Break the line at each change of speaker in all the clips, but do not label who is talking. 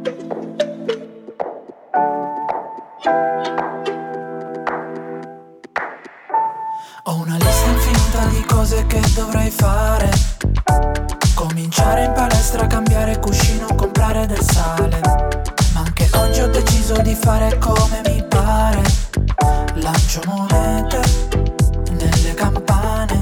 Ho una lista infinita di cose che dovrei fare. Cominciare in palestra, cambiare cuscino, comprare del sale. Ma anche oggi ho deciso di fare come mi pare. Lancio monete nelle campane.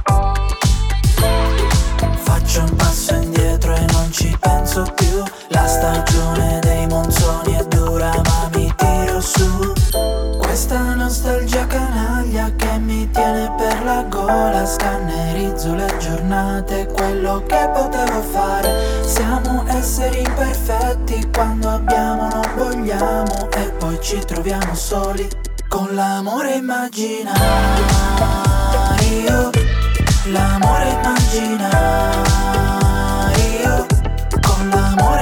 Faccio un passo indietro e non ci penso più. La stagione dei monsoni è dura ma mi tiro su. Questa nostalgia canaglia che mi tiene per la gola. Scannerizzo le giornate, quello che potevo fare. Siamo esseri imperfetti, quando abbiamo non vogliamo. E poi ci troviamo soli con l'amore immaginario. L'amore immaginario. Con l'amore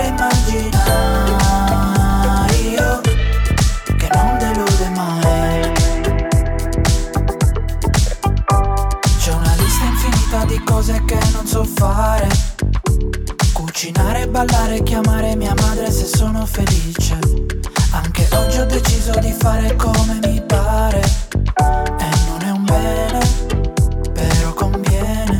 immaginario che non delude mai. C'è una lista infinita di cose che non so fare. Cucinare, ballare, chiamare mia madre se sono felice. Anche oggi ho deciso di fare come mi pare. E non è un bene, però conviene.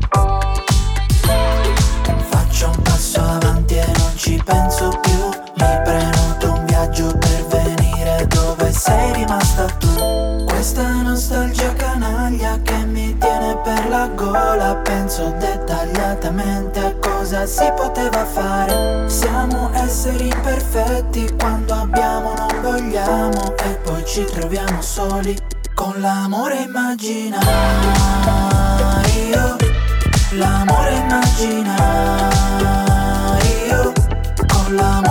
Faccio un passo avanti e non ci penso più. Mi prenoto un viaggio per venire dove sei rimasta tu. Questa nostalgia canaglia che mi tiene per la gola. Penso dettagliatamente a cosa si poteva fare. Siamo esseri imperfetti, quando abbiamo non vogliamo. E poi ci troviamo soli con l'amore immaginario. L'amore immaginario. Con l'amore